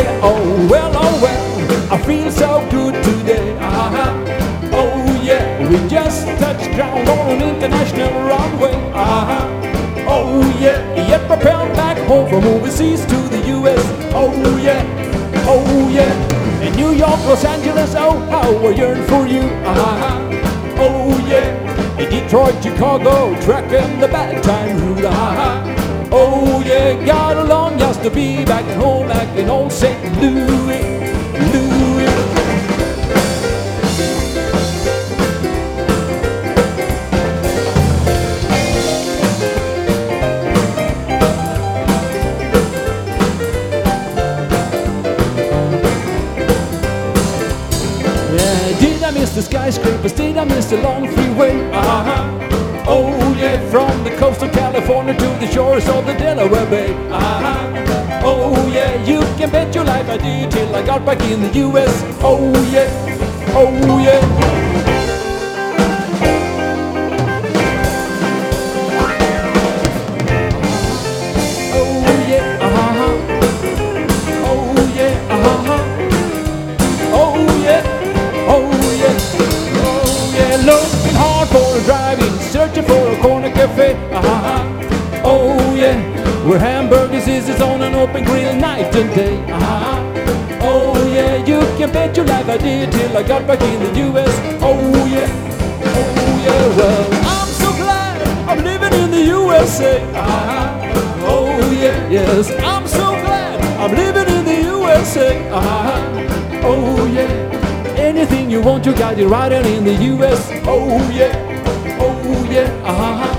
yeah, oh well, I feel so good today. Oh yeah, we just touched down on an international runway. Oh yeah, yet propelled back home from overseas to the US. Oh yeah, oh yeah, in New York, Los Angeles, oh how I yearn for you. Oh yeah, in Detroit, Chicago, tracking the bad time route. Oh yeah, got along just to be back at home, back in old St. Louis. Yeah, did I miss the skyscrapers? Did I miss the long freeway? Oh yeah, from the coast of California to the shores of the Delaware Bay. Oh yeah, you can bet your life I did till I got back in the US. Oh yeah, oh yeah. Looking hard for a drive-in, searching for a corner cafe. Oh yeah, where hamburgers is on an open grill night and day. Oh yeah, you can bet your life I did till I got back in the US. Oh yeah, well I'm so glad I'm living in the USA. Oh yeah, yes, I'm so glad I'm living in the USA. Oh yeah. Anything you want, you got it right in the US. Oh yeah,